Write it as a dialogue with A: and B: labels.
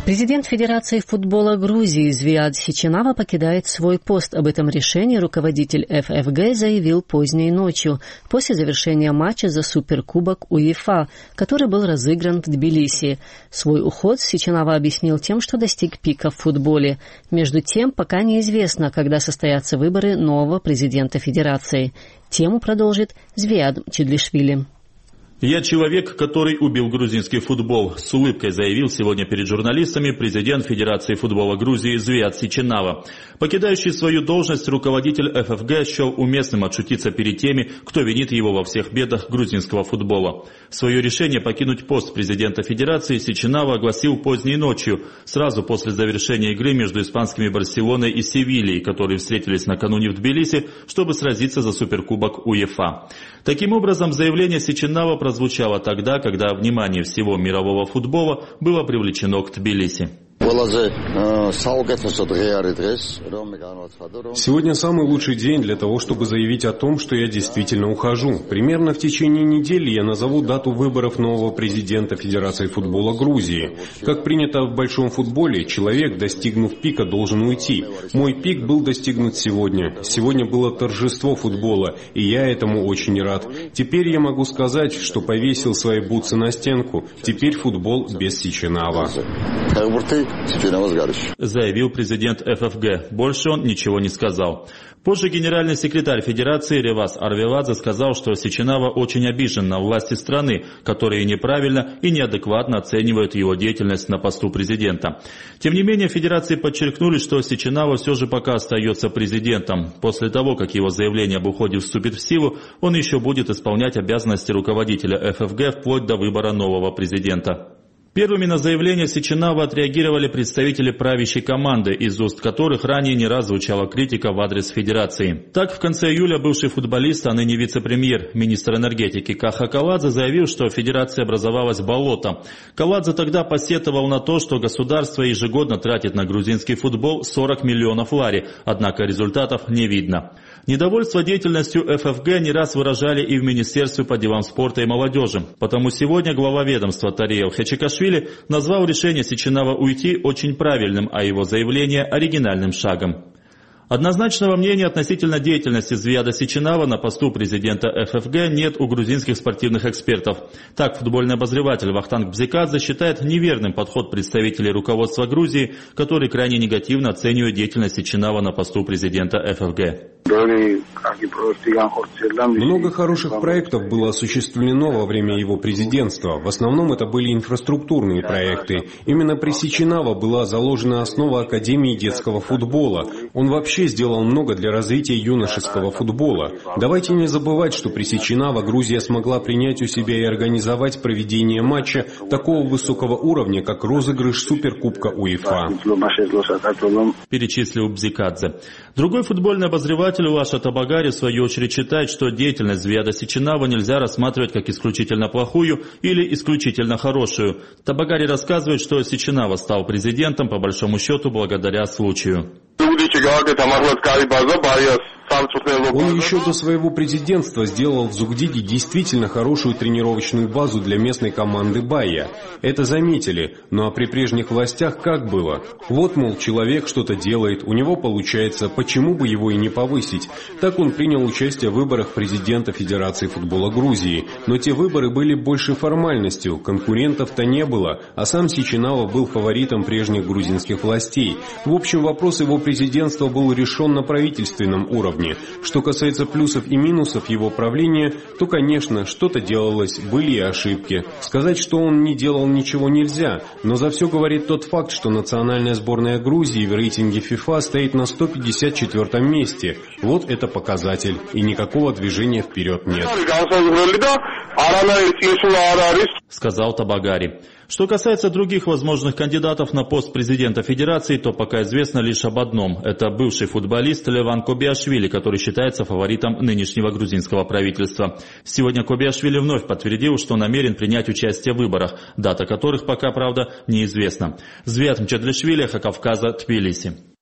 A: Президент Федерации футбола Грузии Звиад Сичинава покидает свой пост. Об этом решении руководитель ФФГ заявил поздней ночью, после завершения матча за Суперкубок УЕФА, который был разыгран в Тбилиси. Свой уход Сичинава объяснил тем, что достиг пика в футболе. Между тем, пока неизвестно, когда состоятся выборы нового президента Федерации. Тему продолжит Звиад Чедлишвили.
B: «Я человек, который убил грузинский футбол», — с улыбкой заявил сегодня перед журналистами президент Федерации футбола Грузии Звиад Сичинава. Покидающий свою должность руководитель ФФГ счел уместным отшутиться перед теми, кто винит его во всех бедах грузинского футбола. Свое решение покинуть пост президента Федерации Сичинава огласил поздней ночью, сразу после завершения игры между испанскими Барселоной и Севильей, которые встретились накануне в Тбилиси, чтобы сразиться за Суперкубок УЕФА. Таким образом, заявление Сичинава прозвучало тогда, когда внимание всего мирового футбола было привлечено к Тбилиси.
C: Сегодня самый лучший день для того, чтобы заявить о том, что я действительно ухожу. Примерно в течение недели я назову дату выборов нового президента Федерации футбола Грузии. Как принято в большом футболе, человек, достигнув пика, должен уйти. Мой пик был достигнут сегодня. Сегодня было торжество футбола, и я этому очень рад. Теперь я могу сказать, что повесил свои бутсы на стенку. Теперь футбол без Сичинава.
B: Заявил президент ФФГ. Больше он ничего не сказал. Позже генеральный секретарь Федерации Ревас Арвеладзе сказал, что Сичинава очень обижен на власти страны, которые неправильно и неадекватно оценивают его деятельность на посту президента. Тем не менее, Федерации подчеркнули, что Сичинава все же пока остается президентом. После того, как его заявление об уходе вступит в силу, он еще будет исполнять обязанности руководителя ФФГ вплоть до выбора нового президента. Первыми на заявление Сичинава отреагировали представители правящей команды, из уст которых ранее не раз звучала критика в адрес Федерации. Так, в конце июля бывший футболист, а ныне вице-премьер, министр энергетики Каха Каладзе заявил, что в Федерации образовалось болото. Каладзе тогда посетовал на то, что государство ежегодно тратит на грузинский футбол 40 миллионов лари, однако результатов не видно. Недовольство деятельностью ФФГ не раз выражали и в Министерстве по делам спорта и молодежи. Потому сегодня глава ведомства Тариел Хечикашвили назвал решение Сичинава уйти очень правильным, а его заявление оригинальным шагом. Однозначного мнения относительно деятельности Звиада Сичинава на посту президента ФФГ нет у грузинских спортивных экспертов. Так, футбольный обозреватель Вахтанг Бзикадзе считает неверным подход представителей руководства Грузии, которые крайне негативно оценивают деятельность Сичинава на посту президента ФФГ.
C: Много хороших проектов было осуществлено во время его президентства. В основном это были инфраструктурные проекты. Именно при Сичинава была заложена основа Академии детского футбола. Он вообще сделал много для развития юношеского футбола. Давайте не забывать, что при Сичинава Грузия смогла принять у себя и организовать проведение матча такого высокого уровня, как розыгрыш Суперкубка УЕФА.
B: Перечислил Бзикадзе. Другой футбольный обозреватель Лаша Табагари в свою очередь считает, что деятельность Звиада Сичинава нельзя рассматривать как исключительно плохую или исключительно хорошую. Табагари рассказывает, что Сичинава стал президентом по большому счету благодаря случаю.
C: Он еще до своего президентства сделал в Зугдиде действительно хорошую тренировочную базу для местной команды Байя. Это заметили, ну а при прежних властях как было? Вот, мол, человек что-то делает, у него получается, почему бы его и не повысить? Так он принял участие в выборах президента Федерации футбола Грузии. Но те выборы были больше формальностью, конкурентов-то не было, а сам Сичинава был фаворитом прежних грузинских властей. В общем, вопрос его президентства был решен на правительственном уровне. Что касается плюсов и минусов его правления, то, конечно, что-то делалось, были и ошибки. Сказать, что он не делал ничего нельзя, но за все говорит тот факт, что национальная сборная Грузии в рейтинге ФИФА стоит на 154-м месте. Вот это показатель, и никакого движения вперед нет.
B: Сказал Табагари. Что касается других возможных кандидатов на пост президента Федерации, то пока известно лишь об одном. Это бывший футболист Леван Кобиашвили, который считается фаворитом нынешнего грузинского правительства. Сегодня Кобиашвили вновь подтвердил, что намерен принять участие в выборах, дата которых пока, правда, неизвестна. Звиад Чедлишвили, Кавказа, Тбилиси.